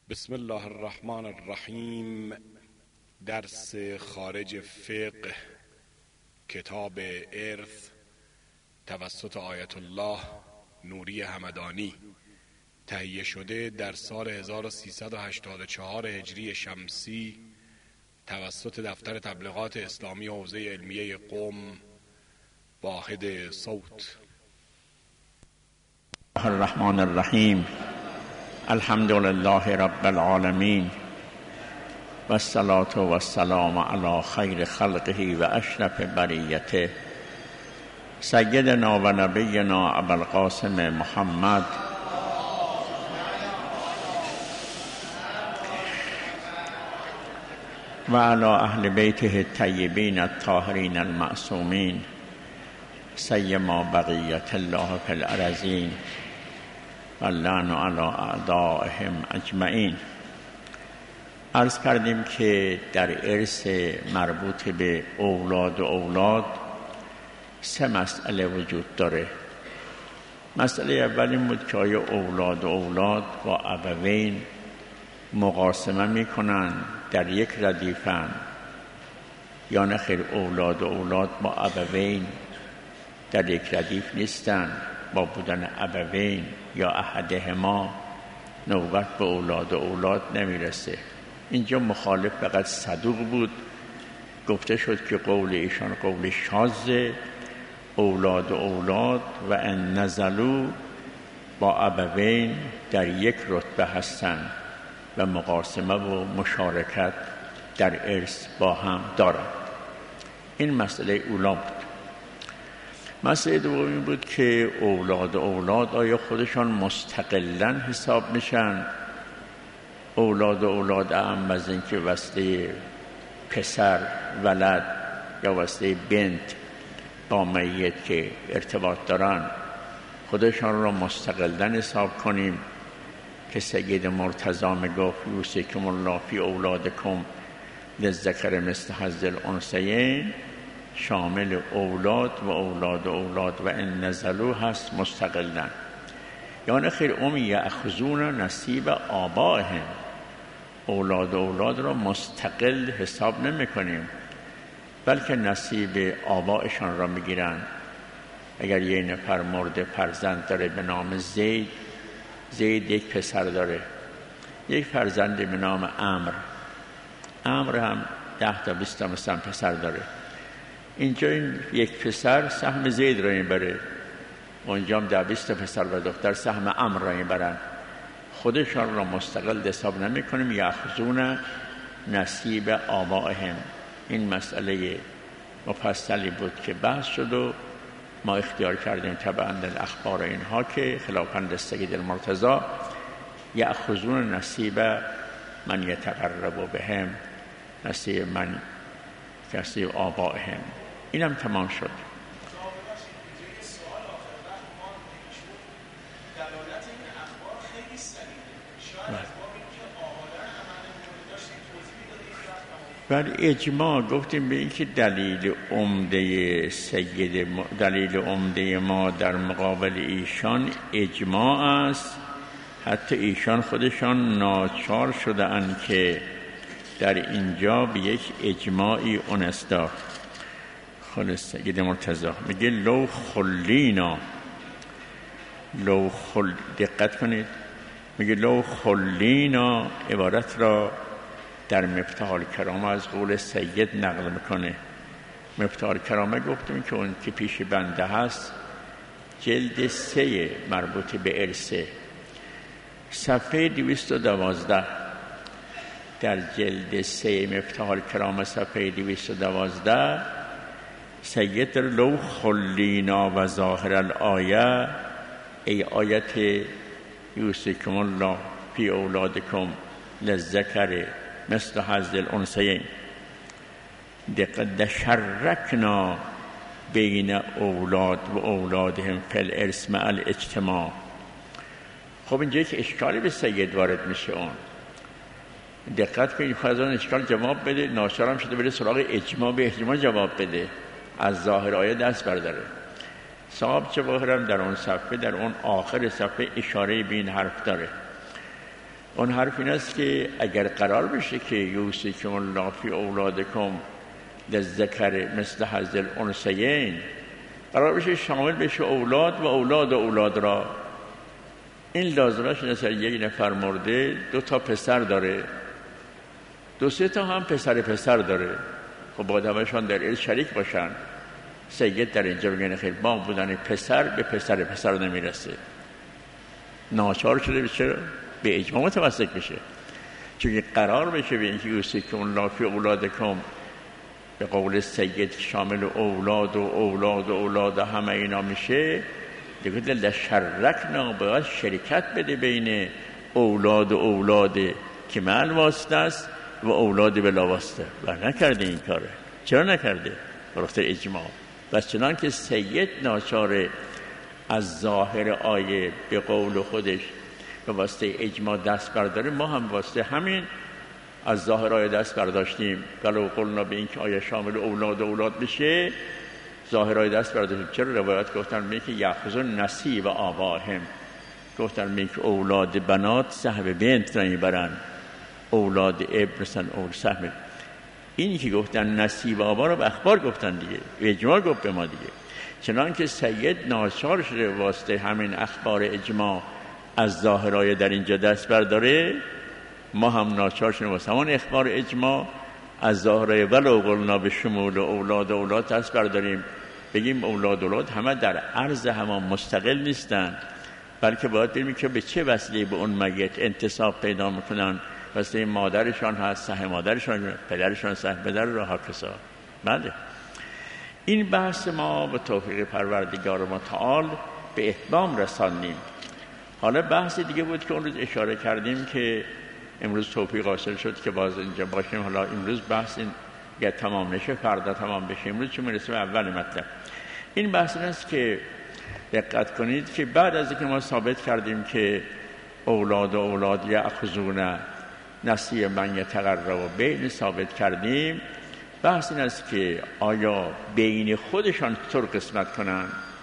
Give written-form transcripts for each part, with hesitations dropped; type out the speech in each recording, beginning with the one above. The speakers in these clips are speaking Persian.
بسم الله الرحمن الرحیم. درس خارج فقه کتاب ارث توسط آیت الله نوری همدانی، تهیه شده در سال 1384 هجری شمسی توسط دفتر تبلیغات اسلامی حوزه علمیه قم، واحد صوت. الرحمن الرحیم. الحمد لله رب العالمین و الصلاة و السلام علی خیر خلقه و اشرف بریته سیدنا و نبینا ابوالقاسم محمد و علی اهل بیته الطیبین الطاهرین المعصومین سیما بقیت الله فی الارضین واللعن علی اعدائهم اجمعین. عرض کردیم که در ارث مربوط به اولاد سه مسئله وجود داره. مسئله اول این بود که آیا اولاد با ابوین مقاسمه میکنن در یک ردیفن یا نه خیر، اولاد با ابوین در یک ردیف نیستن. با بودن ابوین یا احدهما نوبت به اولاد نمیرسه. اینجا مخالف فقط صدوق بود، گفته شد که قول ایشان قول شاذ، اولاد و ان نزلوا با ابوین در یک رتبه هستند و مقاسمه و مشارکت در ارث با هم دارند. این مسئله اولا بود. مسئله دومی بود که اولاد آیا خودشان مستقلاً حساب میشن؟ اولاد اهم از این که واسطه پسر ولد یا واسطه بنت با میت که ارتباط دارن خودشان را مستقلاً حساب کنیم که سید مرتضی میگفت یوصیکم الله فی اولادکم للذکر مثل حظ الانثیین، شامل اولاد و ان نزلوا هست مستقلا. یعنی خیر یأخذون نصیب آبائهم، اولاد را مستقل حساب نمی کنیم بلکه نصیب آبائشان را میگیرن. اگر یه نفر مرد فرزند داره به نام زید یک پسر داره، یک فرزند به نام عمرو هم 10 تا 20 تا مثلا پسر داره. اینجا این یک پسر سهم زید را میبره، اونجا هم 10 20 پسر و دختر سهم عمرو را میبرن. خودشان را مستقل حساب نمی کنیم. یأخذون نصیب آبائهم. این مسئله مفصلی بود که بحث شد و ما اختیار کردیم تبعاً الاخبار اینها که خلافاً سید المرتضی یأخذون نصیب من یتقرب بهم، نصیب من نصیب آبائهم. اینم تمام شد. بر اجماع گفتیم به این که دلیل عمده ما در مقابل ایشان اجماع است. حتی ایشان خودشان ناچار شده اند که در اینجا به یک اجماعی اونستا. خلاص سید مرتضی میگه دقت کنید، میگه لو خلینا عبارت را در مفتاح الکرامه از قول سید نقل میکنه. مفتاح الکرامه گفتیم که اون که پیش بنده هست جلد 3 مربوط به ارثه، صفحه 212. در جلد 3 مفتاح الکرامه صفحه 212 سید لو خلینا و ظاهر الآیه، ای آیت یوصیکم الله فی اولادکم للذکر مثل حظ الانثیین، دقت شرکنا بین اولاد و اولادهم فی الارث مع الاجتماع. خب اینجا یک اشکالی به سید وارد میشه. اون دقت کنید، خواهد اون اشکال جواب بده، ناچارم شده بره سراغ اجماع، به اجماع جواب بده، از ظاهر آیه دست برداره. صاحب جواهرم در اون صفحه، در اون آخر صفحه اشاره به این حرف داره. اون حرف این است که اگر قرار بشه که یوصیکم الله فی اولادکم للذکر مثل حظ الانثیین، قرار بشه شامل بشه اولاد و اولاد را، این لازمش مثلا یک نفر مرده 2 تا پسر داره، 2-3 تا هم پسر داره، خب باید همشان در ارث شریک باشن. سید در اینجا بگن خیلی با بودن پسر به پسر نمیرسه، ناچار شده بشه به اجماع متمسک بشه، چون قرار بشه به اینکه یوصیکم الله فی اولادکم به قول سید شامل اولاد همه اینا میشه، دیگه لشرکنا باید شرکت بده بین اولاد که مع واسطه است و اولاد بلا واسطه، و نکرده این کاره. چرا نکرده؟ برای اجماع. بس چنان که سید ناچاره از ظاهر آیه به قول خودش به واسطه اجماع دست برداره، ما هم واسطه همین از ظاهر آیه دست برداشتیم. ولو قلنا به این که آیه شامل اولاد بشه، ظاهر آیه دست برداشتیم. چرا روایت گفتن میگه که یأخذون نصیب آبائهم، گفتن میگه که اولاد بنات سهم بنت را میبرن، اولاد ابن سن اول سهم. اینی که گفتن نصیب آبا رو به اخبار گفتن دیگه، اجماع گفت به ما دیگه. چنان که سید ناچار شده واسطه همین اخبار اجماع از ظاهرای در اینجا دست برداره، ما هم ناچار شده واسطه همون اخبار اجماع از ظاهرای ولو قلنا به شمول اولاد دست برداریم، بگیم اولاد همه در عرض همه مستقل نیستن، بلکه باید ببینیم که به چه وسیله به اون میت انتساب پیدا میکنن. واسه مادرشان هست سهم مادرشان، پدرشان سهم پدر را هاکسا. بله، این بحث ما به توفیق پروردگار متعال به اتمام رساندیم. حالا بحث دیگه بود که اون روز اشاره کردیم که امروز توفیق حاصل شد که باز اینجا باشیم. حالا امروز بحث این یا تمام نشه فردا تمام بشه. امروز چون میرسیم اول مطلب، این بحث این است که دقت کنید که بعد از اینکه ما ثابت کردیم که اولاد یأخذون نصیب من یتقرب بین ثابت کردیم، بحث این است که آیا بین خودشان چطور قسمت کنن؟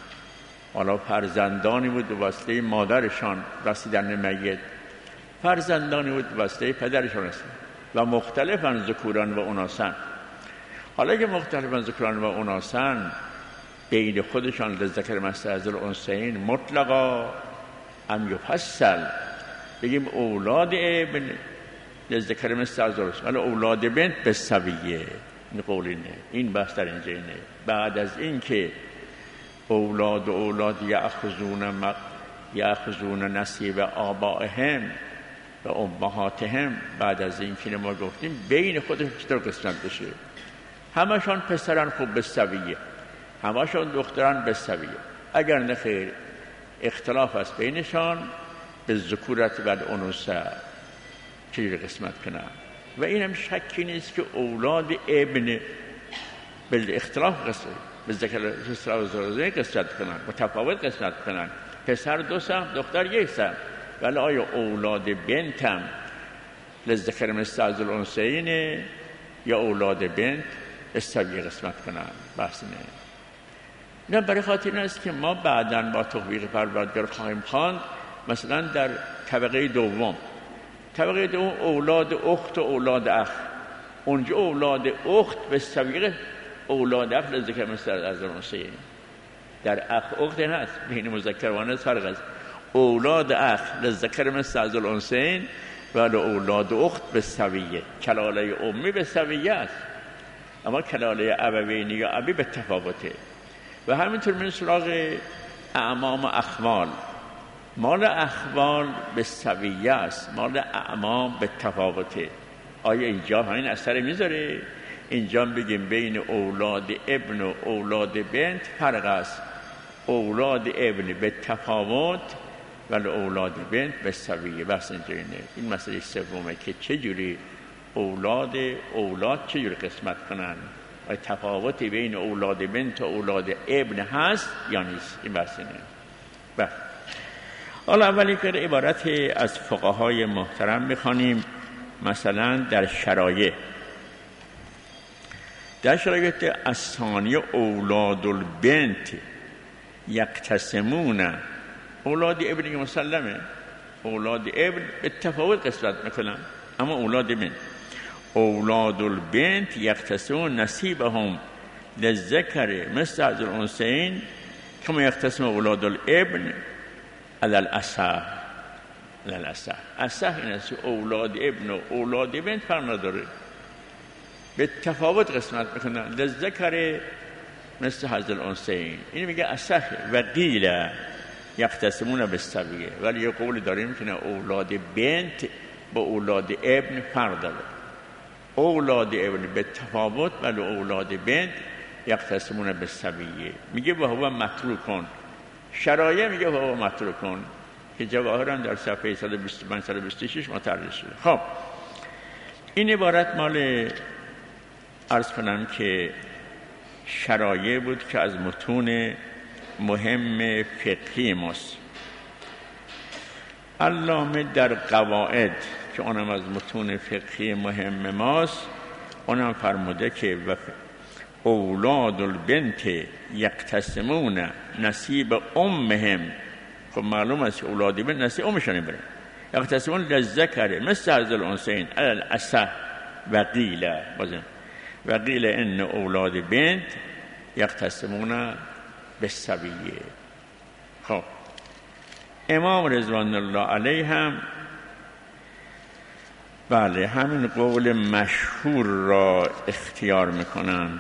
حالا فرزندانی بود به واسطه مادرشان رسیدن میت، فرزندانی بود به واسطه پدرشان رسیدن و مختلفن ذکوران و اناسن. حالا که مختلفن ذکوران و اناسن، بین خودشان للذکر مثل حظ الانثیین مطلقا ام یفصل، بگیم اولاد ابن للذکر مثل حظ الانثیین ولی اولاد بنت بالسویه. این قول اینه، این بحث در اینجا اینه. بعد از این که اولاد یأخذون نصیب آبائهم و امهاتهم، بعد از این که ما گفتیم بین خودشون چطور قسمت بشه. همشان پسران خوب بالسویه، همشان دختران بالسویه. اگر نخیر اختلاف است بینشان، به ذکورت و الانوثه چجوری قسمت کنن؟ و اینم شکی نیست که اولاد ابن بالاختلاف قسمت به ذکر قسمت کنن، متفاوت قسمت کنن. پسر 2 سهم، دختر 1 سهم. ولی آیا اولاد بنت هم للذکر مثل حظ الانثیین یا اولاد بنت استویه قسمت کنن؟ بحث نه برای خاطر این است که ما بعداً با توفیق پروردگار خواهیم خواند مثلا در طبقه دوم اولاد اخت و اولاد اخ، اونجا اولاد اخت به سویه اولاد اخ لذکر مثل حظ الانثیین. در اخ اخت هست، بین مذکر و مؤنث فرق است. اولاد اخ لذکر مثل حظ الانثیین ولی اولاد اخت به سویه. کلاله امی به سویه است، اما کلاله ابوینی یا ابی به تفاوته. و همینطور من سراغ اعمام و اخوال، مال اخوال به سویه است، مال اعمام به تفاوته. آیا اینجا همین اثر میذاره؟ اینجا بگیم بین اولاد ابن و اولاد بنت فرق است. اولاد ابن به تفاوت ولی اولاد بنت به سویه. بس اینجا اینه. این مسئله سومه که چجوری اولاد چجوری قسمت کنن و تفاوتی بین اولاد بنت و اولاد ابن هست یا نیست. این بحث اینه. بله. حالا اولی که عبارت از فقهای محترم میخوانیم. مثلا در شرایع الثانی اولاد البنت یقتسمون، اولاد ابن مسلمه اولاد ابن به تفاوت قسمت میکنن. اما اولاد بنت، اولاد البنت یقتسمون نصیبهم للذکر مثل حظ الانثیین کما یقتسم اولاد الابن علی الاصح. اصح این است اولاد ابن و اولاد بنت فرق نداره، به تفاوت قسمت میکنن. للذکر مثل حظ الانثیین این میگه اصح. و قیل یقتسمون بالسویه، ولی یه قول داریم که اولاد بنت با اولاد ابن فرق داره. اولاد ابن به تفاوت، ولی اولاد بنت یقتسمون بالسویه. میگه و هو متروکون. شرایع میگه و هو متروکون که جواهران در صفحه 125-126 متعرض شده. خب این عبارت مال عرض کنم که شرایع بود که از متون مهم فقهی ماست. علامه در قواعد که اونم از متون فقهی مهم ماست، اونم فرموده که اولاد البنت یقتسمون نصیب امهم. خب معلوم است که اولاد بنت نصیب امشون میبرن. یقتسمون للذکر مثل حظ الانثیین علی الاصح. و قیل ان اولاد بنت یقتسمون بالسویه. خب امام رضوان الله علیه هم بله همین قول مشهور را اختیار میکنن.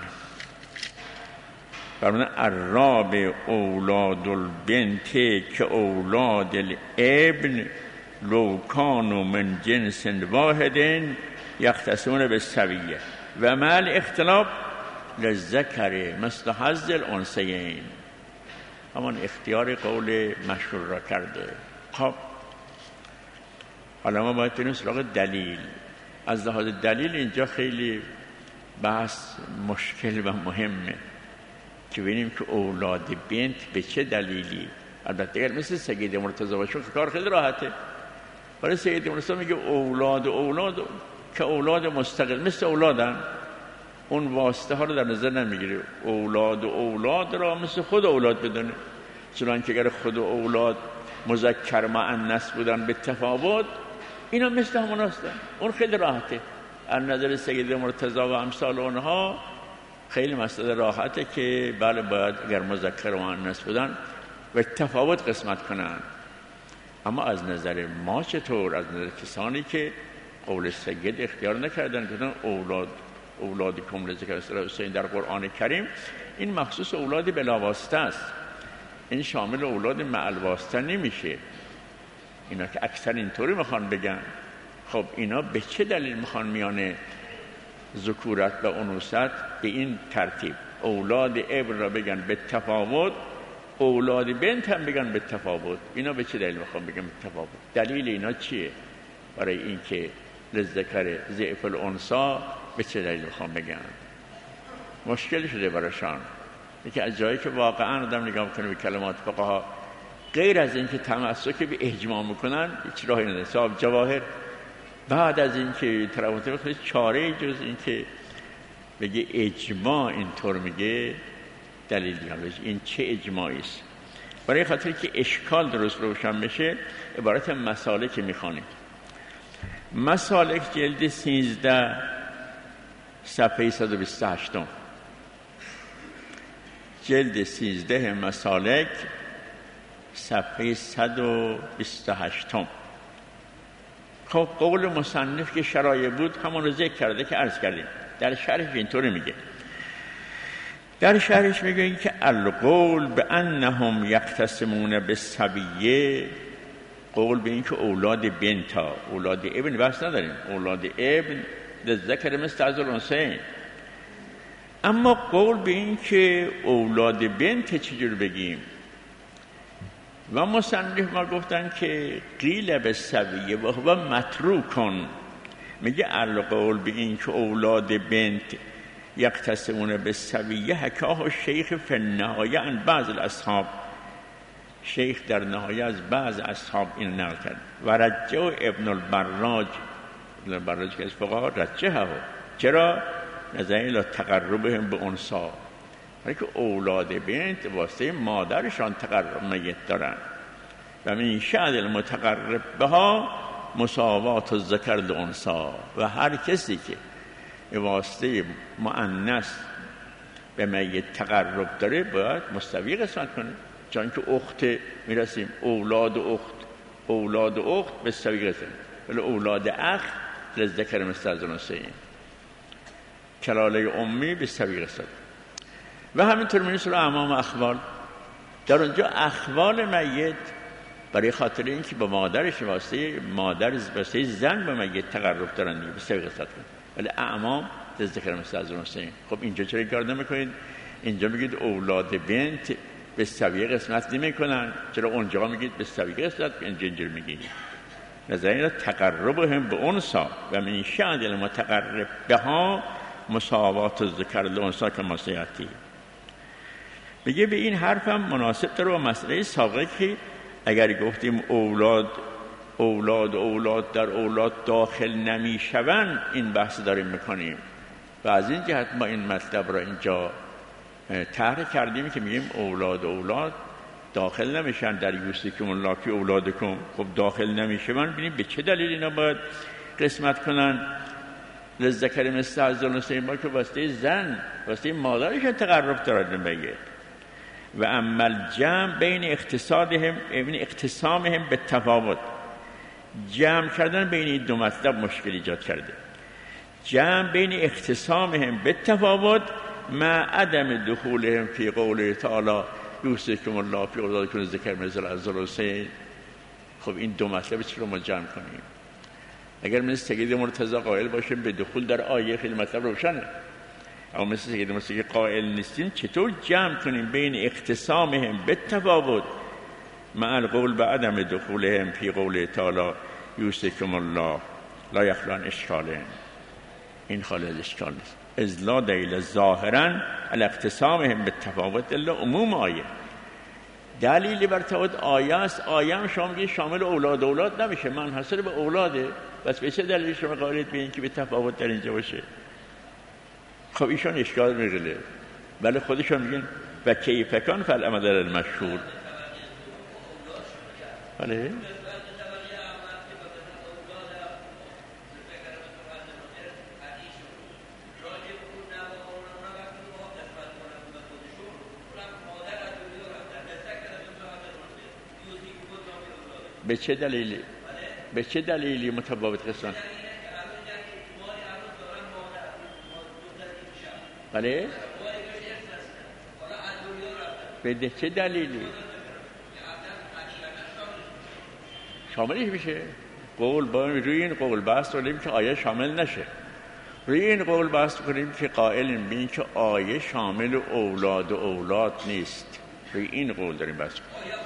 فرمودن الراب اولاد البنت که اولاد الابن لو کانوا من جنس واحد یقتسمون بالسویه و مع الاختلاف للذکر مثل حظ الانثیین. همان اختیار قول مشهور را کرده. خب حالا ما باید بریم سراغ دلیل. از لحاظ دلیل اینجا خیلی بحث مشکل و مهمه که ببینیم که اولاد بنت به چه دلیلی. البته اگر مثل سید مرتضی باشه کار خیلی راحته، ولی سید مرتضی میگه اولاد که اولاد مستقل مثل اولادن، اون واسطه ها رو در نظر نمیگیره. اولاد را مثل خود اولاد بدونه، چنانکه اگر خود اولاد مذکر مؤنث بودن به تفاوت، اینا مثل همون هستن. اون خیلی راحته. از نظر سید مرتضی و امثال اونها خیلی مسئله راحته که بله باید اگر مذکر و مؤنث بودن به تفاوت قسمت کنن. اما از نظر ما چطور؟ از نظر کسانی که قول سید اختیار نکردن که اولاد کم لذکر حسین در قرآن کریم، این مخصوص اولاد بلاواسطه است، این شامل اولاد معلواسطه نمیشه. اینا که اکثر اینطوری میخوان بگن. خب اینا به چه دلیل میخوان میانه ذکورت و انوثت به این ترتیب اولاد ابن را بگن به تفاوت، اولاد بنت هم بگن به تفاوت؟ اینا به چه دلیل میخوان بگن به تفاوت؟ دلیل اینا چیه برای اینکه للذکر ضعف الانثی به چه دلیل میخوان بگن؟ مشکل شده براشان. یکی از جایی که واقعا آدم نگاه میکنه به کلمات فقها، غیر از اینکه تمسک به اجماع میکنن هیچ راهی نداره. صاحب جواهر بعد از اینکه طرفات بخواد چاره جز اینکه بگه اجماع اینطور میگه دلیل دیگه این چه اجماعی است. برای خاطر که اشکال درست روشن بشه عبارت مسالک میخوانیم. مسالک جلد 13 صفحه 128. جلد 13 مسالک صفحه 128. خب قول مصنف که شرایع بود همون رو ذکر کرده که عرض کردیم. در شرح اینطوری میگه، در شرحش میگه این که القول به انهم یقتسمون بالسویه، قول به این که اولاد بنتا، اولاد ابن بحث نداریم، اولاد ابن للذکر مثل حظ الانثیین. اما قول به این که اولاد بنت چجور بگیم؟ و مصنف ما گفتن که قیل بالسویه و هو متروکن. میگه القول به این که اولاد بنت یقتسمون بالسویه حکاه الشیخ فی النهایه عن بعض الاصحاب. شیخ در نهایه از بعض اصحاب این نقل کرد. و رجه ابن البراج که از فقها رجه ها. چرا؟ نظر الى تقربهم به انثی، برای که اولاد بنت واسه مادرشان تقرب میت دارن. و من شأن المتقرب بها مساوات الذکر للانثی، و هر کسی که به واسطه مؤنث به میت تقرب داره باید مستوی قسمت کنه، چون که اخت میرسیم اولاد اخت به سوی قسمت، ولی اولاد اخ للذکر مثل حظ الانثیین، کلاله امی به سوی قسمت. و همینطور میرسیم اعمام و اخوال. در اونجا اخوال میت برای خاطر اینکه با مادرش واسطه زن به میت تقرب دارن دیگه به سوی قسمت کنه، ولی اعمام للذکر مثل حظ الانثیین. خب اینجا چرا این کار نمیکنید؟ اینجا میگید اولاد بنت به سویه قسمت نمیکنن، چرا اونجا میگید به سویه قسمت؟ اینجا میگید نظرین تقرب هم به انثی و من شأن المتقرب بها مساوات الذکر للانثی کما سیأتی. میگه به این حرفم مناسب داره با مسئله سابقه که اگر گفتیم اولاد در اولاد داخل نمیشون، این بحث داریم میکنیم و از این جهت ما این مطلب را اینجا طرح کردیم که میگیم اولاد داخل نمیشن در یوصیکم الله فی اولادکم. خب داخل نمیشون، ببینیم به چه دلیل اینا باید قسمت کنن للذکر مثل حظ الانثیین، با که واسطه زن واسطه مادرش تقرب دارد میگه. و اما الجمع بین اختصامهم به تفاوت، جمع کردن بین این دو مطلب مشکل ایجاد کرده. جمع بین اختصامهم به تفاوت مع عدم دخولهم فی قوله تعالی یوصیکم الله فی اولادکم للذکر مثل حظ الانثیین. خب این دو مطلب چرا ما جمع کنیم؟ اگر مثل سید مرتضی قائل باشیم به دخول در آیه خیلی مطلب روشنه، اما مثل سید مرتضی قائل نیستیم، چطور جمع کنیم بین اختصامهم به تفاوت مع القول به عدم دخولهم فی قوله تعالی یوصیکم الله لا یخلو عن اشکالین؟ این خالی از اشکال نیست. از لا دلیل ظاهرا الاختصامهم به تفاوت الا عموم آیه. دلیلی بر تفاوت آیه است. آیه هم شما میگید شامل اولاد نمیشه، منحصر به اولاده. بس به چه دلیل شما قائلید به این که به تفاوت در اینجا باشه؟ خب ایشان اشکال میگیره، ولی خودشون میگن و کیف کان فالعمل المشهور. بله به چه دلیلی متفاوت قسمت؟ بله به چه دلیلی شاملش میشه؟ روی این قول بحث کنیم که آیه شامل نشه، روی این قول بحث کنیم که قائلیم به این که آیه شامل اولاد نیست. روی این قول داریم بحث کنیم.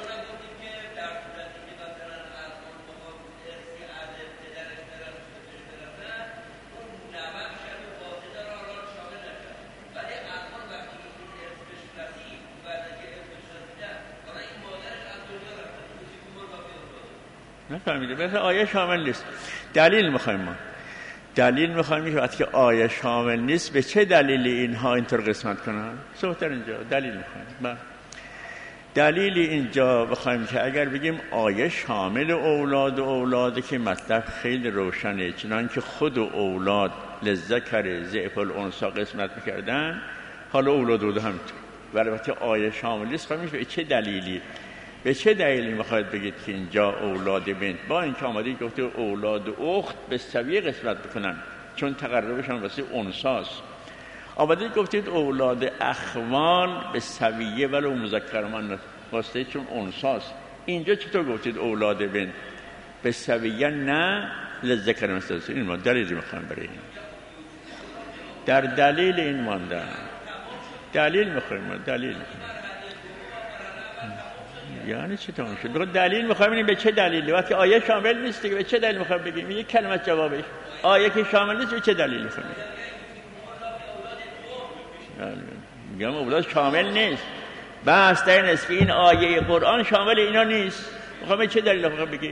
نفهمیده؟ مثلا آیه شامل نیست. دلیل میخوایم ما. دلیل میخوایم که وقتی آیه شامل نیست به چه دلیلی اینها اینطور قسمت کنن؟ صحبت اینجا دلیل میخوایم. دلیل اینجا بخوایم که اگر بگیم آیه شامل اولاد که مطلب خیلی روشنه، چنانکه خود اولاد للذکر ضعف الانثی قسمت میکردن، حالا اولاد همینطور. ولی وقتی آیه شامل نیست خواهیم به چه دلیلی میخواید بگید که اینجا اولاد بنت با اینکه آمده گفته اولاد اخت به سویه قسمت بکنن چون تقربشان واسه انثاست، آمده گفتید اولاد اخوال به سویه ولو مذکر مؤنث واسه چون انثاست، اینجا چطور گفتید اولاد بنت به سویه نه للذکر مثل حظ؟ این ما دلیلی میخوایم برای این، در دلیل این مانده دلیل میخوایم یعنی چی تمام شد؟ بخواد دلیل میخوایم ببینیم به چه دلیلی. وقتی آیه شامل نیست دیگه به چه دلیل میخوایم بگیم؟ یک کلمه جوابش آیه که شامل نیست به چه دلیل میخوایم میگم اولاد شامل نیست. بحث در این است که این آیه قرآن شامل اینا نیست، میخوایم به چه دلیل میخوایم بگیم؟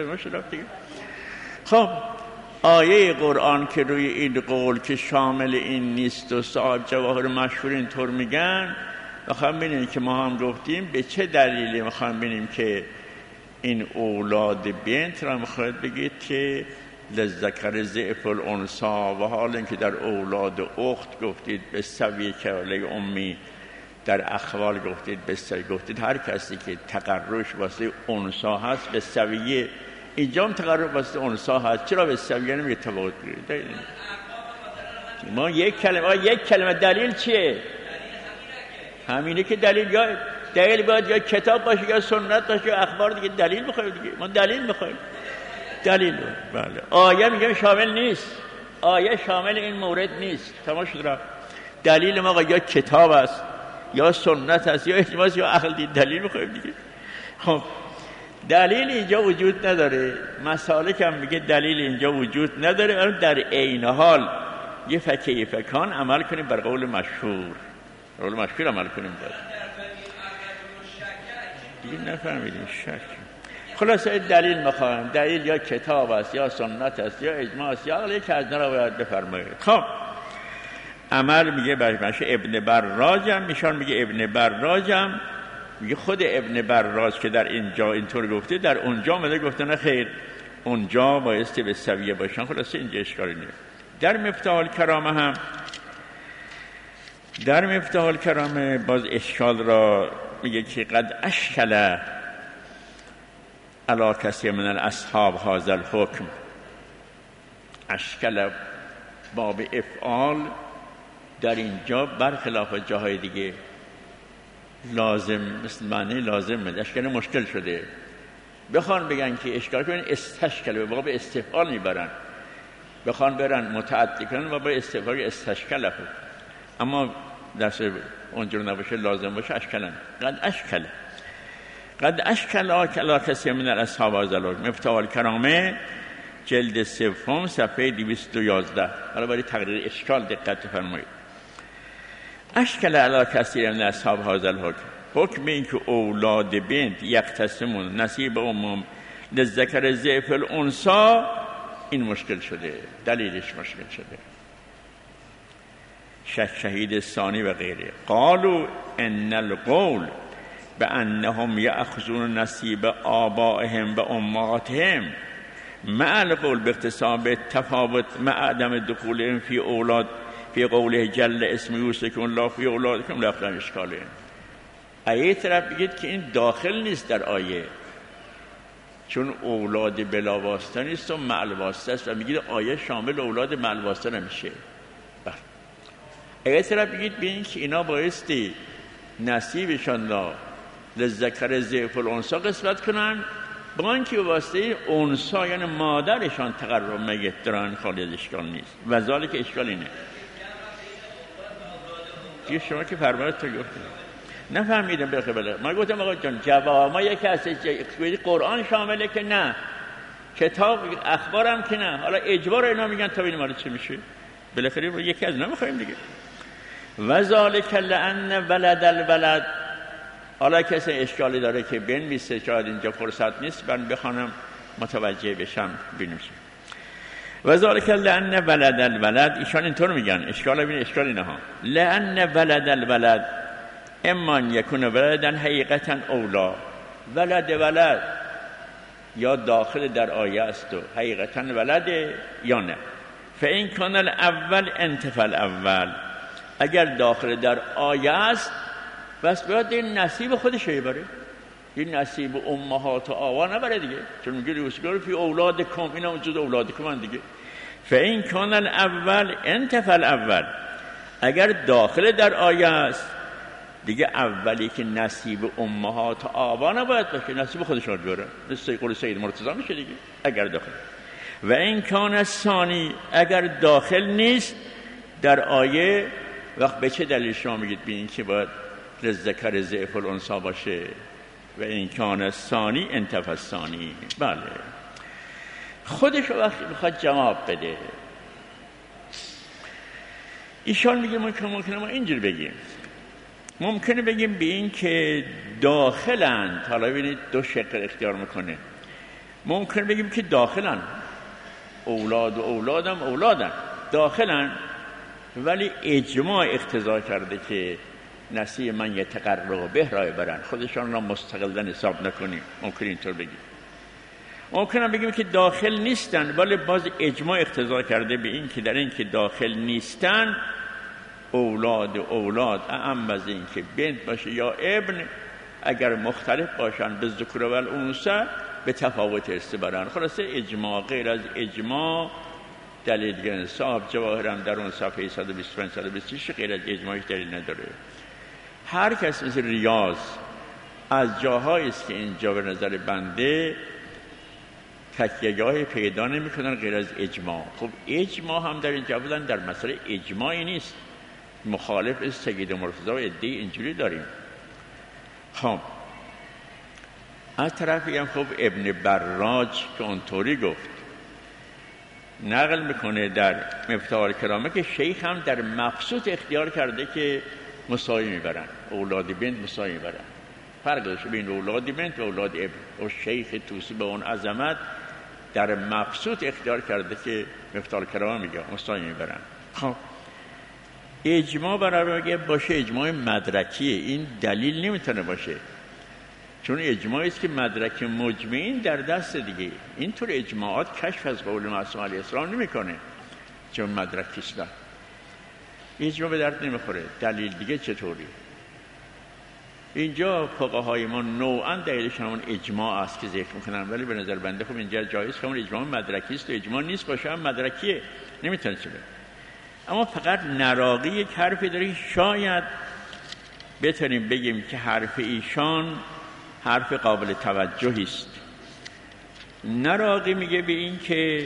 خب آیه قرآن که روی این قول که شامل این نیست و صاحب جواهر مشهور اینطور میگن، میخوایم ببینیم که ما هم گفتیم به چه دلیلی میخوایم ببینیم که این اولاد بنت را میخواید بگید که للذکر ضعف الانثی، و حالا اینکه در اولاد اخت گفتید به سوی کله امی، در اخوال گفتید به سوی، گفتید هر کسی که تقررش واسه انثی هست به سویه، اینجا هم تقرر واسه انثی هست، چرا به سویه نمیگه تفاوت کنید؟ ما یک کلمه دلیل چیه؟ همینه که دلیل یا دلیل باید یا کتاب باشه یا سنت باشه یا اخبار دیگه. دلیل میخوایم دیگه، ما دلیل میخوایم. دلیل بله. آیه میگم شامل نیست، آیه شامل این مورد نیست، تمام شد رفت. دلیل ما یا کتاب است یا سنت است یا اجماع یا عقل، دلیل میخوایم دیگه. خب دلیل اینجا وجود نداره، مسالک هم میگه دلیل اینجا وجود نداره، ولی در عین حال یه فکان عمل کنیم بر قول مشهور، قول مشهور عمل کنیم دیگه. نفهمیدیم شک. خلاصه دلیل میخوایم، دلیل یا کتاب است یا سنت است یا اجماع است یا عقل، که از اینا رو باید بفرمایید. خب عمل میگه برش ابن براجم، میشان میگه ابن براجم، میگه خود ابن براج که در اینجا اینطور گفته، در اونجا مده گفته نه خیر، اونجا بایستی به سویه باشن. خلاصه اینجا اشکالی نیست. در مفتاح الکرامه هم، در مفتاح الکرامه باز اشکال را میگه که قد اشکل علی کسی من الاصحاب هذا الحکم. اشکل باب افعال در اینجا برخلاف جاهای دیگه لازم، مثل معنی لازم، اشکال مشکل شده. بخوان بگن که اشکال کنن استشکل، به باب استفعال میبرن، بخوان برن متعدی کنن و با استفعال استشکل هست. اما درس اونجور نباشه لازم باشه اشکلن. قد اشکل علی کسی من الاصحاب هذا الحکم. مفتاح الکرامه جلد سوم صفحه 211. حالا برای تقریر اشکال دقت فرمایید. اشکل علی کسی من اصحاب هذا الحکم، حکم این که اولاد بنت یقتسمون نصیب امم للذکر ضعف الانثی، این مشکل شده، دلیلش مشکل شده. شهید ثانی و غیره. قالوا ان القول بانهم یاخذون نصیب آبائهم و امهاتهم مع القول باختصاب تفاوت مع عدم دخولهم فی اولاد فی قوله جل اسم یوسف الله فی اولادکم لا یخلون اشکاله. آیه طرف بگید که این داخل نیست در آیه، چون اولاد بلا واسطه نیست و مع الواسطه است، و میگید آیه شامل اولاد مع الواسطه نمیشه. بله. آیه طرف بگید ببینید که اینا بایستی نصیبشان را للذکر ضعف الانثی قسمت کنن، با اینکه به واسطه انثی یعنی مادرشان تقرب میت دارن، خالی از اشکال نیست. و ذالک اشکال اینه که شما که فرمایید تو گفتید نفهمیدم. بله ما گفتم آقا جان جواب ما یکی از قرآن شامله که نه، کتاب اخبارم که نه، حالا اجبار اینا میگن تا ببینیم حالا چه میشه. بالاخره یکی از اینا میخوایم دیگه. و ذالک لان ولد الولد. حالا کسی اشکالی داره که بنویسه، شاید اینجا فرصت نیست من بخوانم متوجه بشم بنویسم. و ذالک لان ولد الولد، ایشان اینطور میگن، اشکال ببین اشکالی نه ها. لان ولد الولد اما یکون ولدن حقیقتا اولا. ولد یا داخل در آیه است و حقیقتا ولده یا نه. فإن کان الاول انتفى الاول، اگر داخل در آیه است بس باید این نصیب خودش بره، این نصیب امهات و آوا نبره دیگه، چون میگه یوسف فی اولادکم، اینا جز اولادکم دیگه. فإن کان الاول انتفى الاول، اگر داخل در آیه است دیگه اولی که نصیب امهات و آوا نباید باشه، نصیب خودش رو بیاره، مثل قول سید مرتضی میشه دیگه اگر داخل. و این کان الثانی، اگر داخل نیست در آیه، وقت به چه دلیل شما میگید به این که باید للذکر ضعف الانثی باشه؟ و این کان الثانی انتفى الثانی. بله خودش وقتی میخواد جواب بده، ایشان میگه ممکنه ما اینجور بگیم، ممکنه بگیم به این که داخلند. حالا ببینید دو شق اختیار میکنه. ممکنه بگیم که داخلند، اولاد و اولادن داخلند، ولی اجماع اقتضا کرده که نصیب من یتقرب به رای برن، خودشان را مستقلن حساب نکنیم. ممکن اینطور بگیم. ممکنه بگیم که داخل نیستن، ولی باز اجماع اقتضا کرده به این که در این که داخل نیستن اولاد اعم از این که بنت باشه یا ابن اگر مختلف باشن به ذکر و الانثى به تفاوت ارث برن. خلاصه اجماع غیر از اجماع دلیل دیگه صاحب جواهرم در اون صفحه 125 126 غیر از اجماعش دلیل نداره. هر کس مثل ریاض از جاهایی است که اینجا به نظر بنده تکیه‌گاهی پیدا نمی‌کنن غیر از اجماع. خب اجماع هم در اینجا بودن در مسئله اجماعی نیست، مخالف سید مرتضی و عده اینجوری داریم. خب از طرفی هم خب ابن براج که اونطوری گفت نقل میکنه در مفتاح الکرامه که شیخ هم در مبسوط اختیار کرده که مساوی میبرن، اولاد بنت مساوی میبرن. فرق داشته بین اولاد بنت و اولاد ابن. و شیخ توسی به اون عظمت در مبسوط اختیار کرده که مفتاح الکرامه میگه مساوی میبرن. خب اجماع برای میگه باشه اجماع مدرکیه، این دلیل نمیتونه باشه، چون اجماعی است که مدرک مجمعین در دست دیگه. اینطور اجماعات کشف از قول معصوم علیه السلام نمیکنه چون مدرکی است. اجماع به درد نمیخوره. دلیل دیگه چطوری؟ اینجا فقهای ما نوعا دلیلشون همون اجماع است که ذکر میکنن، ولی به نظر بنده خب اینجا جایز که اون اجماع مدرکی است و اجماع نیست باشه هم مدرکیه، نمیتونه چه. اما فقط نراقی یک حرفی داره، شاید بتونیم بگیم که حرف ایشان حرف قابل توجهی است. نراقی میگه به این که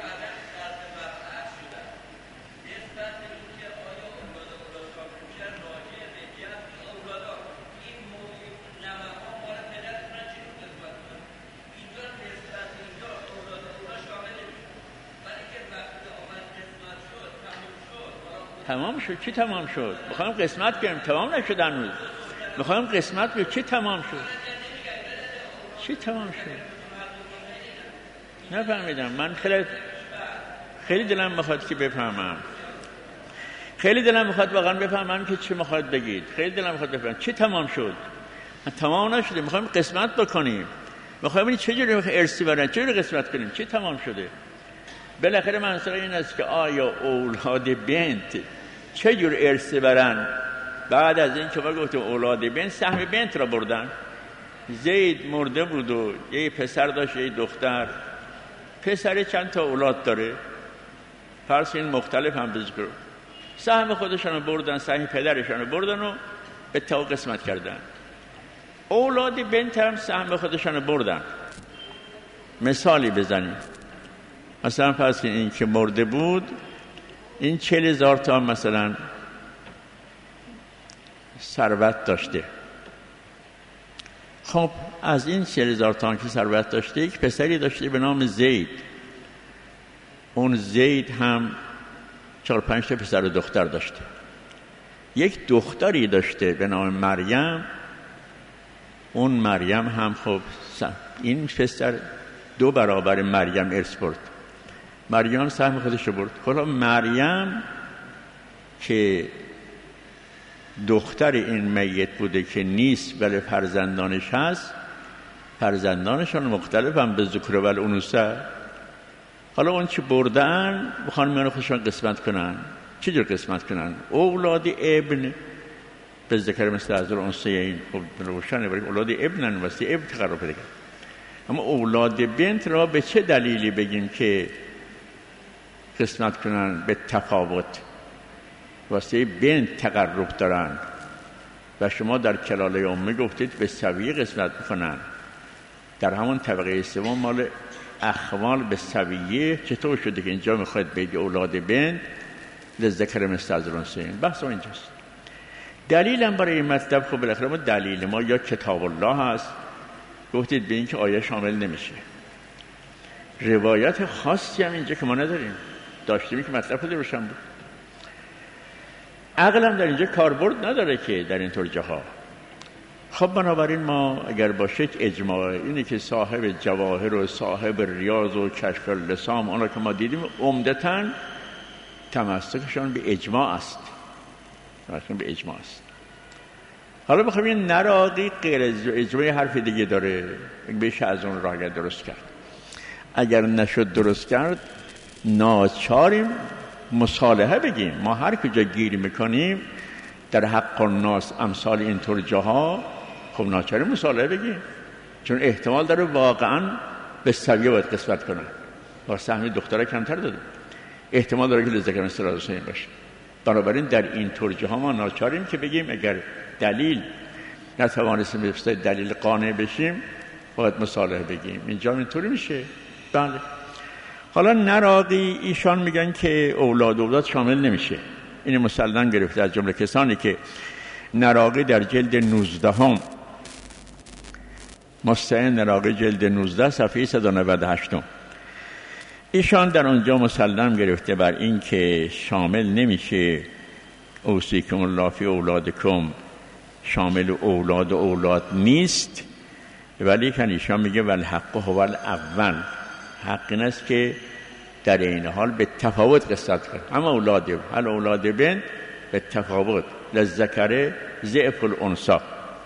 تمام شد. چی تمام شد؟ میخوایم قسمت کنیم، تمام نشد هنوز. میخوایم قسمت کنیم. چی تمام شد؟ چی تمام شد؟ نفهمیدم. من خیلی دلم میخواد که بفهمم. خیلی دلم میخواد واقعا بفهمم که چی میخواد بگید. خیلی دلم میخواد بفهمم چی تمام شد. تمام نشده. میخوایم قسمت بکنیم. میخوایم این چجوری ارثی برن، چجوری قسمت کنیم. چی تمام شده؟ بالاخره منظور این است که آیا اولاد بنت چجور ارث برن؟ بعد از این که ما گفتیم اولاد بنت سهم بنت را بردن. زید مرده بود و یه پسر داشت یه دختر. پسر چند تا اولاد داره، فرض این مختلف هم بذکر، سهم خودشان رو بردن، سهم پدرشان رو بردن و به تو قسمت کردن. اولاد بنت هم سهم خودشان رو بردن. مثالی بزنیم، مثلا فرض این که مرده بود این 40,000 تا مثلا ثروت داشته. خب از این 40,000 تا که ثروت داشته یک پسری داشته به نام زید. اون زید هم 4-5 تا پسر و دختر داشته. یک دختری داشته به نام مریم. اون مریم هم خب این پسر 2 برابر مریم ارث برد. مریم سهم خودش رو برد. حالا مریم که دختر این میت بوده که نیست ولی فرزندانش هست، فرزندانشان مختلف هم به ذکر و الانثى. حالا اون چی بردن بخوان میان خودشان قسمت کنن. چجور قسمت کنن؟ اولاد ابن به ذکر مثل از الانثى. این روشنه برای اولاد ابنن واسه ابن تقرب پیدا کرد. اما اولاد بنت را به چه دلیلی بگیم که قسمت کنن به تفاوت؟ واسه بنت تقرب دارن و شما در کلاله امه گفتید به سویه قسمت میکنن. در همون طبقه سوم مال اخوال به سویه چطور شده که اینجا میخواید بگید اولاد بنت لذکر مثل از الانثى؟ بحث اینجاست. دلیلم برای این مطلب خب بالاخره ما دلیل ما یا کتاب الله هست، گفتید به این که آیه شامل نمیشه. روایت خاصی هم اینجا که ما نداریم، داشتیم که مطلب خود روشن بود. عقل هم در اینجا کاربرد نداره که در این طور جاها. خب بنابراین ما اگر باشه اجماع اینه که صاحب جواهر و صاحب ریاض و کشف اللسام اونا که ما دیدیم عمدتاً تمسکشان به اجماع است. به اجماع است. حالا بخوام این نراقی غیر از اجماع حرف دیگه داره، بشه از اون راه درست کرد. اگر نشد درست کرد ناچاریم مصالحه بگیم. ما هر کجا گیر میکنیم در حق الناس امثال اینطور جاها، خب ناچاریم مصالحه بگیم، چون احتمال داره واقعا به سویه باید قسمت کنن. با سهم دخترها کمتر داده، احتمال داره که لذت مثل حسین باشه. بنابراین در این طور جاها ما ناچاریم که بگیم اگر دلیل نتوانستیم به دلیل قانع بشیم باید مصالحه بگیم. اینجا اینطوری میشه. بله. حالا نراقی ایشان میگن که اولاد شامل نمیشه. این مسلم گرفته از جمله کسانی که نراقی در جلد 19 مستعین نراقی جلد 19 صفحه 198 ایشان در آنجا مسلم گرفته بر این که شامل نمیشه اوصیکم الله فی اولادکم، شامل اولاد و اولاد نیست، ولی که ایشان میگه والحق هو الاول، حق این است که در این حال به تفاوت قسمت کنه. اما اولاد بنت به تفاوت، للذکر ضعف الانثی،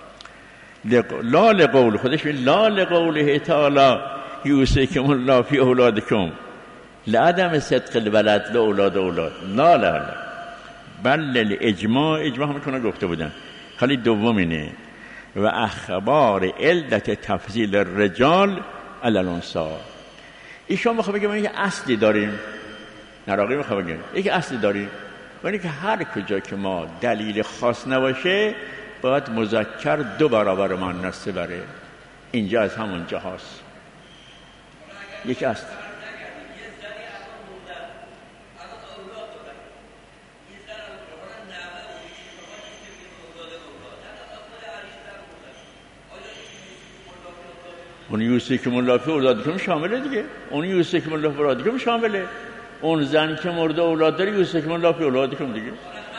لا لقول خودش لا لقوله تعالی یوصیکم الله فی اولادکم لعدم صدق الولد لاولاد لا بل للاجماع، اجماع هم کنه گفته بودن. خالی دوم اینه و اخبار علت تفضیل الرجال علی الانثی. ایشون میخواد بگه ما یک اصلی داریم، نراقی میخواد بگه یک اصلی داریم، یعنی که هر کجا که ما دلیل خاص نباشه باید مذکر 2 برابر مؤنث بره. اینجا از همون جاست یک اصل. اون یوصیکم الله فی اولادکم شامله دیگه، اون یوصیکم الله فی اولادکم شامله، اون زن که مرده اولاد داره یوصیکم الله فی اولادکم دیگه.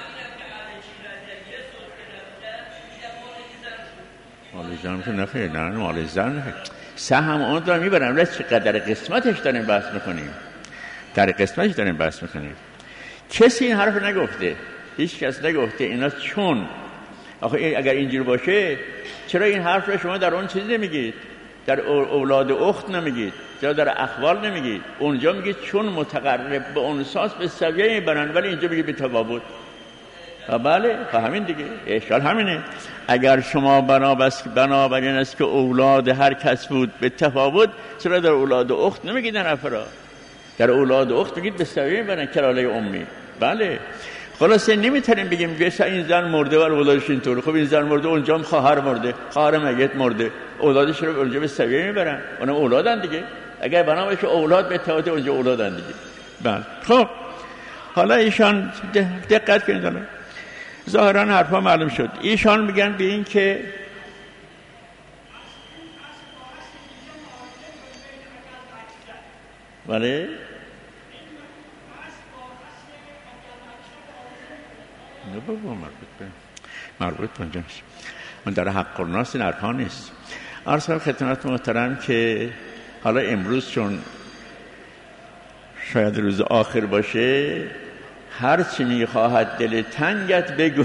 مال زن که نخیر، نه مال زن نخیر، سهم اون دارم میبرم. ولی چقدر قسمتش داریم بحث میکنیم، در قسمتش داریم بحث میکنیم. کسی این حرف نگفته، هیچ کس نگفته اینا چون آخه اگر اینجور باشه چرا این حرف رو شما در اون چیز نمیگید، در اولاد اخت نمیگید، یا در اخوال نمیگید. اونجا میگید چون متقرب به انساس به سویه میبرن، ولی اینجا میگید به تفاوت. بله همین دیگه، اشکال همینه. اگر شما بنابراین است که اولاد هر کس بود به تفاوت، چرا در اولاد اخت نمیگید نفرا؟ در اولاد اخت میگید به سویه میبرن کلاله امی. بله خلاصه نمیتونیم بگیم که این زن مرده و اولادش اینطور، خب این زن مرده اونجا هم خواهر مرده، خواهر میت مرده، اولادش رو اونجا به سویه میبرن، اونم اولادن دیگه. اگر بنا بشه اولاد به تفاوت اونجا اولادن دیگه. بله خب حالا ایشان دقت کنید، ظاهرا حرفا معلوم شد. ایشان میگن به این که بله نه بابا مربوط به اونجا نیست، من در حق الناس این حرفا نیست. عرض کنم خدمت محترم که حالا امروز چون شاید روز آخر باشه، هر چی میخواهد دل تنگت بگو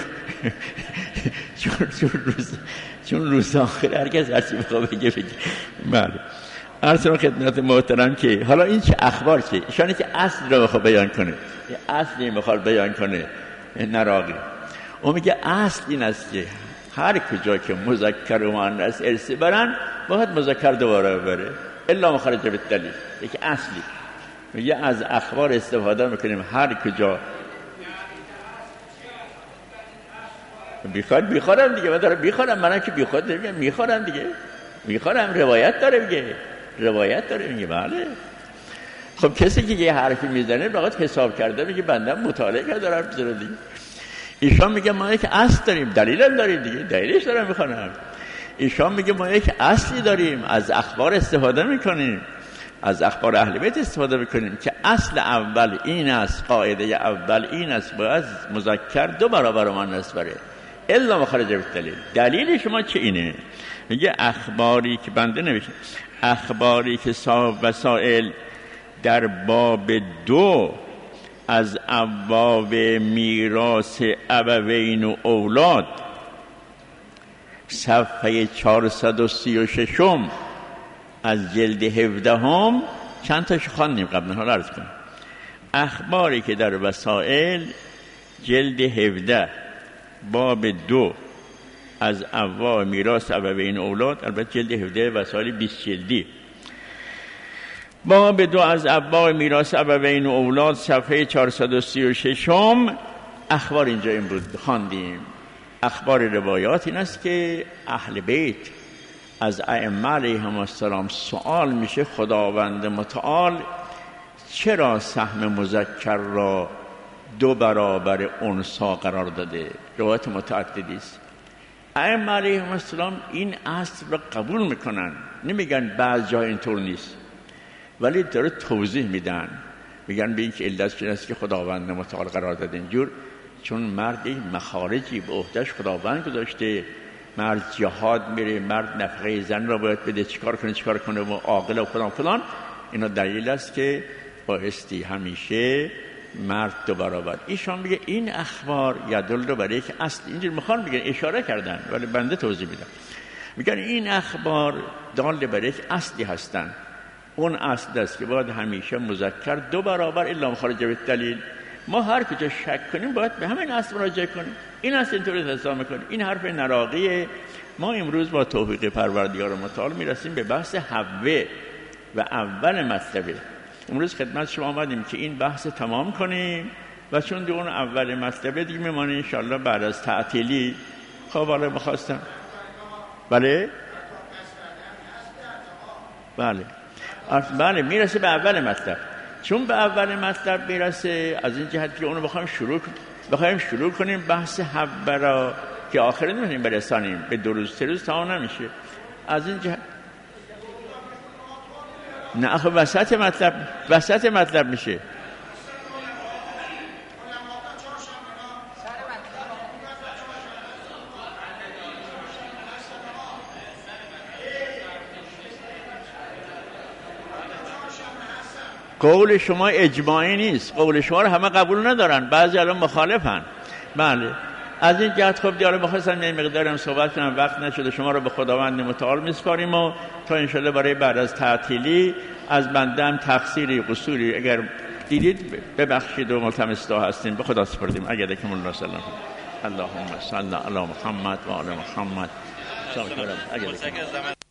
چون روز آخر هرگز هر چی میخواه بگه. بله عرض کنم خدمت محترم که حالا این چه اخبار چه ایشانی که اصل رو میخواد بیان کنه، اصلی میخواد بیان کنه نراقی. اون میگه اصل این است که هر کجا که مذکر و مؤنث ارثی برن باید مذکر دوباره ببره الا مخرج بالدلیل. یکی اصلی میگه از اخبار استفاده میکنیم هر کجا بیخوارم دیگه. من دارم بیخوارم، منم که بیخواد نمیگم، میخوارم دیگه، میخوارم. روایت داره میگه، روایت داره میگه. بله خب کسی که یه حرفی میزنه باید حساب کرده، میگه بنده مطالعه کرده دارم بزنه دیگه. ایشان میگه ما یک اصل داریم، دلیلم داریم دیگه، دلیلش دارم میخوانم. ایشان میگه ما یک اصلی داریم، از اخبار استفاده میکنیم، از اخبار اهل بیت استفاده میکنیم که اصل اول این است، قاعده اول این است، باید مذکر 2 برابر مؤنث بره الا مخرج بالدلیل. دلیل شما چه اینه؟ میگه اخباری که بنده نوشته، اخباری که صاحب وسائل در باب 2 از ابواب میراث ابوین و اولاد صفحه 436 از جلد 17 چند تاشو خواندیم قبلا، حالا عرض کنم. اخباری که در وسائل جلد 17 باب 2 از انواع میراث ابوین اولاد، البته جلد 17 وسائل 20 جلدی، باب 2 از انواع میراث ابوین اولاد صفحه 436 اخبار اینجا این بود خواندیم. اخبار روایات این است که اهل بیت از ائمه علیهم السلام سوال میشه خداوند متعال چرا سهم مذکر را 2 برابر انثی قرار داده؟ روایت متعددی است. ائمه علیهم السلام این اصل را قبول میکنن، نمیگن بعض جا اینطور نیست، ولی داره توضیح میدن، میگن به این که علت چیه است که خداوند متعال قرار داده اینجور، چون مرد مخارجی به عهده‌اش خداوند گذاشته، مرد جهاد میره، مرد نفقه زن را باید بده، چیکار کنه و عاقل و فلان. اینا دلیل است که بایستی همیشه مرد 2 برابر. ایشان میگه این اخبار یدل رو برای که اصل اینجور میخوان میگن اشاره کردن ولی بنده توضیح میدم. میگن این اخبار دال برای که اصلی هستن. اون اصل است که باید همیشه مذکر 2 برابر الا مخارج بالدلیل. ما هر کجا شک کنیم باید به همین اصل مراجعه کنیم. این اصل اینطوری حساب میکنیم. این حرف نراقیه. ما امروز با توفیق پروردگار متعال میرسیم به بحث حوه و اول مطلبه. امروز خدمت شما آمدیم که این بحث تمام کنیم و چون اون اول مطلبه دیگه میمونه انشالله بعد از تعطیلی. خب حالا میخواستم بله میرسه به اول مطلب. چون به اول مطلب میرسه از این جهت که اونو بخوایم شروع کنیم بحث حوه را که آخر نمیتونیم برسانیم، به 2 روز 3 روز تمام نمیشه. از این جهت نه خب وسط مطلب میشه. قول شما اجماعی نیست، قول شما رو همه قبول ندارن، بعضی الان مخالفن. بله از این جهت خب دیاره بخواستم یه مقدارم صحبت کنم، وقت نشده. شما رو به خداوند متعال میسپاریم و تا انشالله برای بعد از تعطیلی از بندم تقصیری قصوری اگر دیدید ببخشید و ملتمس دعا هستیم. به خدا سپردیم. اگر که مولا سلام اللهم صل علی محمد و آل محمد.